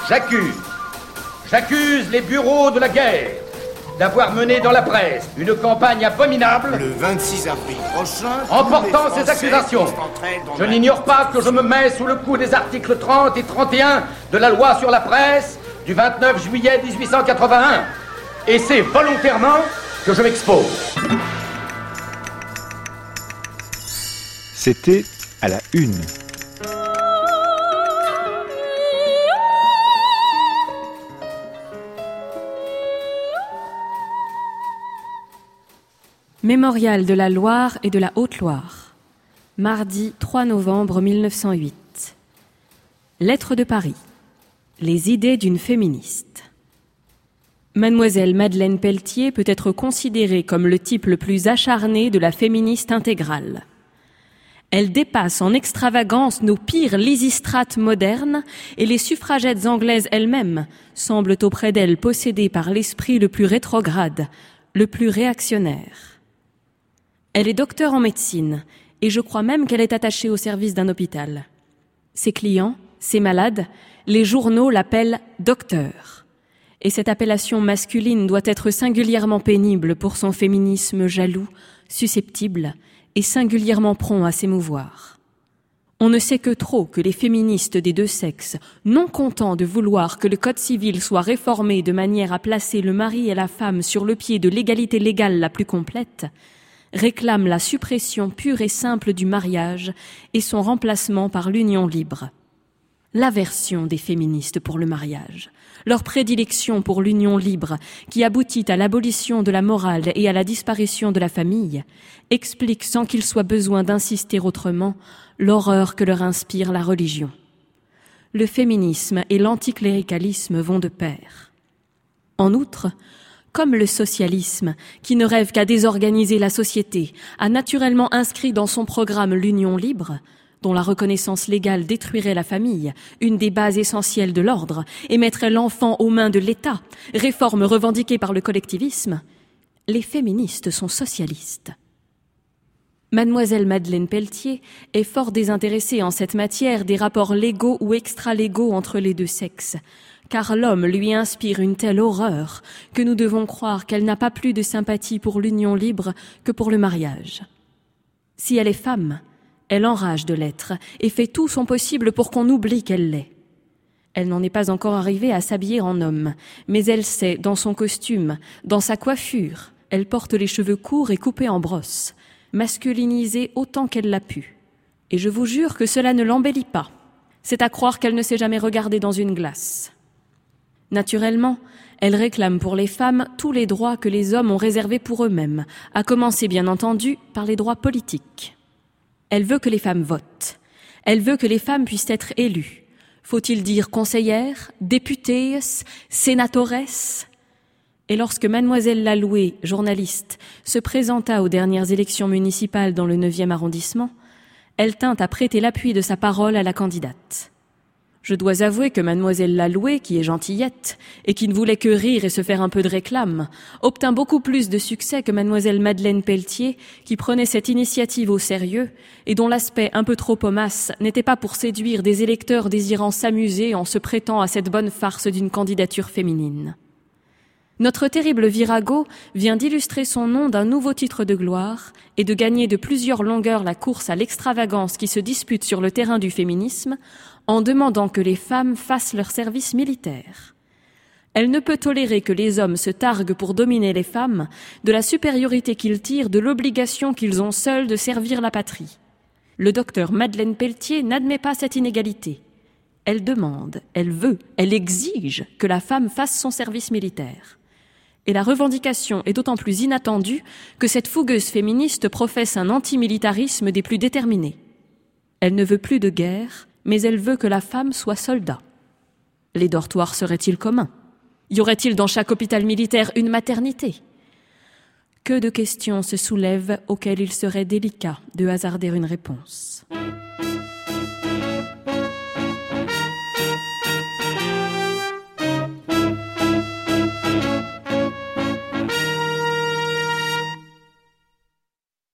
J'accuse les bureaux de la guerre d'avoir mené dans la presse une campagne abominable. Le 26 avril prochain, en portant ces accusations, je n'ignore pas que je me mets sous le coup des articles 30 et 31 de la loi sur la presse du 29 juillet 1881. Et c'est volontairement que je m'expose. C'était à la une. Mémorial de la Loire et de la Haute-Loire. Mardi 3 novembre 1908. Lettre de Paris. Les idées d'une féministe. Mademoiselle Madeleine Pelletier peut être considérée comme le type le plus acharné de la féministe intégrale. Elle dépasse en extravagance nos pires lysistrates modernes et les suffragettes anglaises elles-mêmes semblent auprès d'elle possédées par l'esprit le plus rétrograde, le plus réactionnaire. Elle est docteure en médecine et je crois même qu'elle est attachée au service d'un hôpital. Ses clients, ses malades, les journaux l'appellent docteur. Et cette appellation masculine doit être singulièrement pénible pour son féminisme jaloux, susceptible et singulièrement prompt à s'émouvoir. On ne sait que trop que les féministes des deux sexes, non contents de vouloir que le code civil soit réformé de manière à placer le mari et la femme sur le pied de l'égalité légale la plus complète, réclament la suppression pure et simple du mariage et son remplacement par l'union libre. L'aversion des féministes pour le mariage, leur prédilection pour l'union libre qui aboutit à l'abolition de la morale et à la disparition de la famille, explique sans qu'il soit besoin d'insister autrement l'horreur que leur inspire la religion. Le féminisme et l'anticléricalisme vont de pair. En outre, comme le socialisme, qui ne rêve qu'à désorganiser la société, a naturellement inscrit dans son programme l'union libre, dont la reconnaissance légale détruirait la famille, une des bases essentielles de l'ordre, et mettrait l'enfant aux mains de l'État, réforme revendiquée par le collectivisme, les féministes sont socialistes. Mademoiselle Madeleine Pelletier est fort désintéressée en cette matière des rapports légaux ou extralégaux entre les deux sexes, car l'homme lui inspire une telle horreur que nous devons croire qu'elle n'a pas plus de sympathie pour l'union libre que pour le mariage. Si elle est femme, elle enrage de l'être et fait tout son possible pour qu'on oublie qu'elle l'est. Elle n'en est pas encore arrivée à s'habiller en homme, mais elle sait, dans son costume, dans sa coiffure, elle porte les cheveux courts et coupés en brosse, masculinisée autant qu'elle l'a pu. Et je vous jure que cela ne l'embellit pas. C'est à croire qu'elle ne s'est jamais regardée dans une glace. Naturellement, elle réclame pour les femmes tous les droits que les hommes ont réservés pour eux-mêmes, à commencer bien entendu par les droits politiques. Elle veut que les femmes votent. Elle veut que les femmes puissent être élues. Faut-il dire conseillères, députées, sénatoresses ? Et lorsque Mademoiselle Laloué, journaliste, se présenta aux dernières élections municipales dans le 9e arrondissement, elle tint à prêter l'appui de sa parole à la candidate. Je dois avouer que Mademoiselle Laloué, qui est gentillette, et qui ne voulait que rire et se faire un peu de réclame, obtint beaucoup plus de succès que Mademoiselle Madeleine Pelletier, qui prenait cette initiative au sérieux, et dont l'aspect un peu trop homasse n'était pas pour séduire des électeurs désirant s'amuser en se prêtant à cette bonne farce d'une candidature féminine. Notre terrible virago vient d'illustrer son nom d'un nouveau titre de gloire et de gagner de plusieurs longueurs la course à l'extravagance qui se dispute sur le terrain du féminisme en demandant que les femmes fassent leur service militaire. Elle ne peut tolérer que les hommes se targuent pour dominer les femmes de la supériorité qu'ils tirent de l'obligation qu'ils ont seuls de servir la patrie. Le docteur Madeleine Pelletier n'admet pas cette inégalité. Elle demande, elle veut, elle exige que la femme fasse son service militaire. Et la revendication est d'autant plus inattendue que cette fougueuse féministe professe un antimilitarisme des plus déterminés. Elle ne veut plus de guerre, mais elle veut que la femme soit soldat. Les dortoirs seraient-ils communs ? Y aurait-il dans chaque hôpital militaire une maternité ? Que de questions se soulèvent auxquelles il serait délicat de hasarder une réponse.